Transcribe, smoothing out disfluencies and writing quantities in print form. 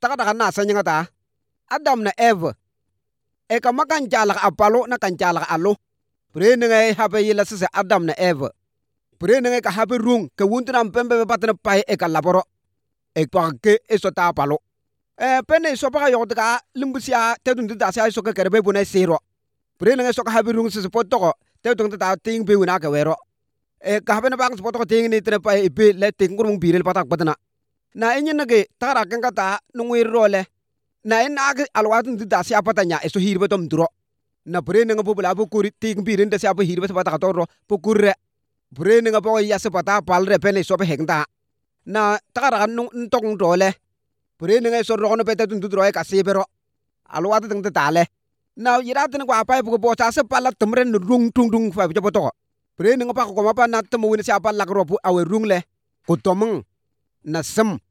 taka na sanya ta Adam na Eve e kamakan jalak apalo na kan jalak alo pre ngai habe yila se Adam na Eve pre ngai ka habe rung ke wuntra pembe patna pai e ka laboro e pa ke eso ta palo pene so pa yo ka limbusia te dun da sa so ka kerbe bunai siro pre ngai so ka habe rung se potoko te dun ta ting be wina ka wero e ka habe na bang so potoko ting ni tre pai be le ting ngurung birel patak patna na enyin nage tara kan kata nungwir role na en ag alwatun da sia patanya eso hirbe tom duro na pre nga bubula bu kuri ting birin da sia bu hirbe pata toro bu kurre pre nga bo ya se pata palre pele so be hengda na tara nung ntong role pre nga so rono pete tun duro ka sibero alwatu tang tale na yiratun kwa pa bu bo ta se pala tumren rung tung tung fa bu to pre nga pa ko ma pa na tumu ni sia pala ro bu awe rung le ko tomung na sem